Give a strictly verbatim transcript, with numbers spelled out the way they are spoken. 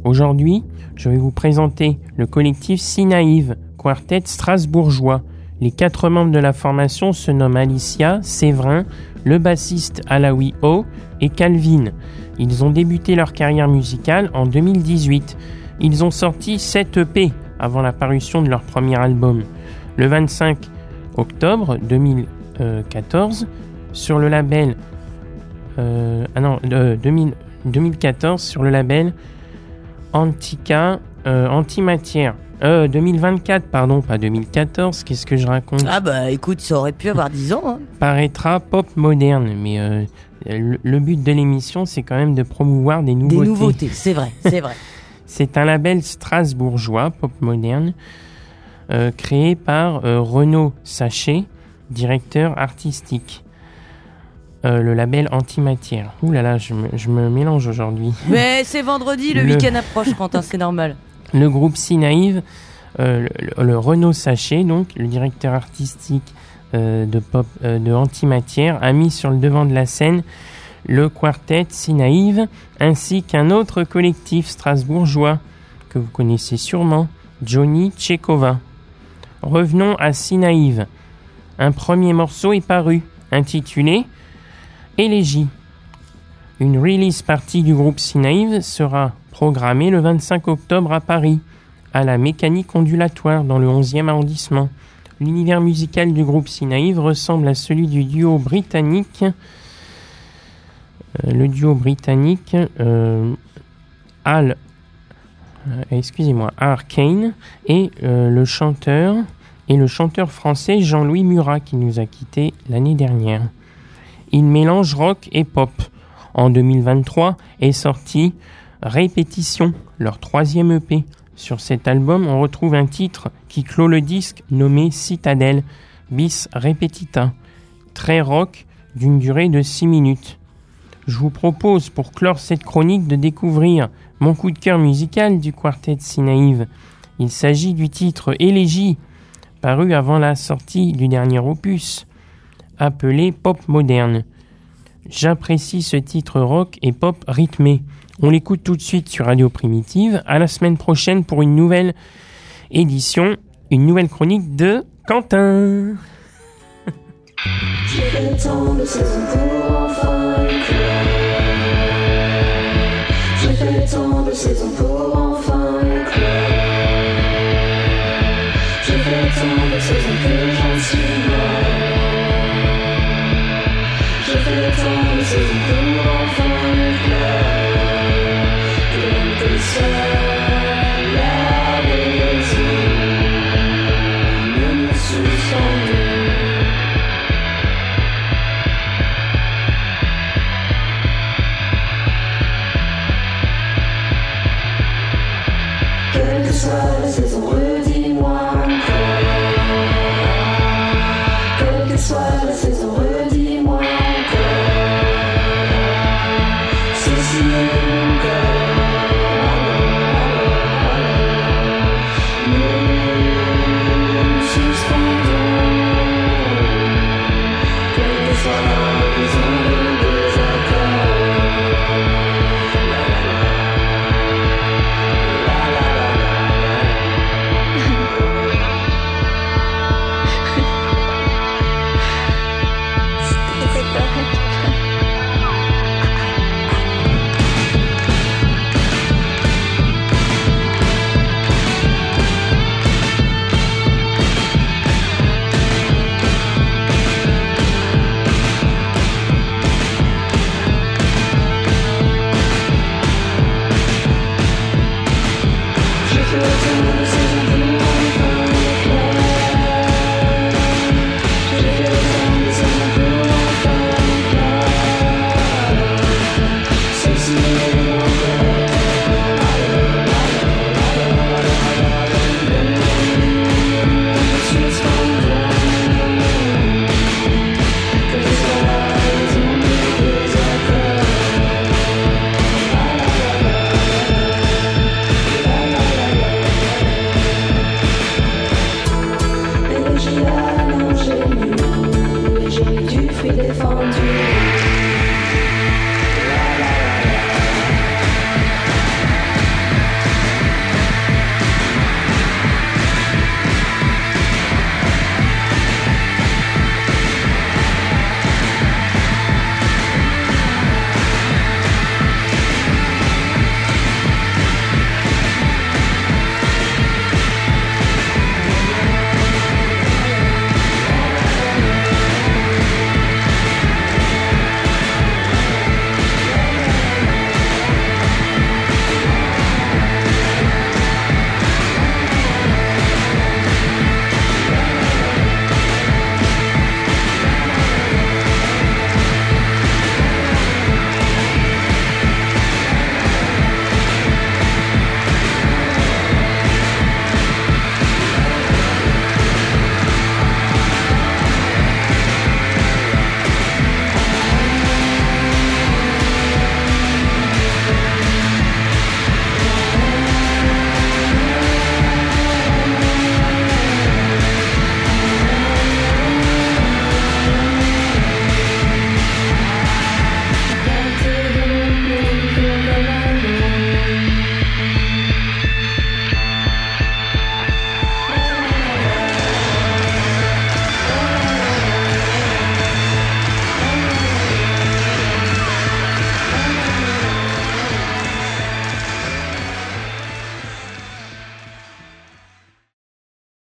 Aujourd'hui, je vais vous présenter le collectif Sinaïve, quartet strasbourgeois. Les quatre membres de la formation se nomment Alicia, Séverin, le bassiste Alaoui O et Calvin. Ils ont débuté leur carrière musicale en deux mille dix-huit. Ils ont sorti sept E P avant la parution de leur premier album. Le vingt-cinq octobre deux mille quatorze, sur le label euh, ah non, euh, deux mille, deux mille quatorze sur le label Antica euh, Antimatière. Euh, deux mille vingt-quatre, pardon, pas deux mille quatorze, qu'est-ce que je raconte ? Ah bah écoute, ça aurait pu avoir dix ans. Hein. Paraîtra Pop Moderne, mais euh, le, le but de l'émission, c'est quand même de promouvoir des nouveautés. Des nouveautés, c'est vrai, c'est vrai. C'est un label strasbourgeois, Pop Moderne, euh, créé par euh, Renaud Sachet, directeur artistique. Euh, le label Antimatière. Ouh là là, je me, je me mélange aujourd'hui. Mais c'est vendredi, le, le... week-end approche, Quentin, c'est normal. Le groupe Sinaïve, euh, le, le Renaud Sachet, donc le directeur artistique euh, de pop euh, de Antimatière, a mis sur le devant de la scène le quartet Sinaïve, ainsi qu'un autre collectif strasbourgeois que vous connaissez sûrement, Johnny Tchekova. Revenons à Sinaïve. Un premier morceau est paru, intitulé Élégie. Une release party du groupe Sinaïve sera programmée le vingt-cinq octobre à Paris, à la Mécanique Ondulatoire dans le onzième arrondissement. L'univers musical du groupe Sinaïve ressemble à celui du duo britannique, euh, le duo britannique euh, Al, euh, excusez-moi, Arcane et euh, le chanteur et le chanteur français Jean-Louis Murat qui nous a quittés l'année dernière. Il mélange rock et pop. En deux mille vingt-trois est sorti Répétition, leur troisième E P. Sur cet album, on retrouve un titre qui clôt le disque nommé Citadelle, bis repetita, très rock d'une durée de six minutes. Je vous propose pour clore cette chronique de découvrir mon coup de cœur musical du quartet Sinaïve. Il s'agit du titre Élégie, paru avant la sortie du dernier opus, appelé Pop Moderne. J'apprécie ce titre rock et pop rythmé. On l'écoute tout de suite sur Radio Primitive. À la semaine prochaine pour une nouvelle édition, une nouvelle chronique de Quentin. J'ai le temps de saison pour enfin éclore. J'ai fait le temps de saison pour enfin éclore. J'ai fait le temps de saison que j'en suis mort. J'ai fait le temps de saison pour enfin éclore. Et t'es seul à raison. Ne me sous-sens. Quelle que soit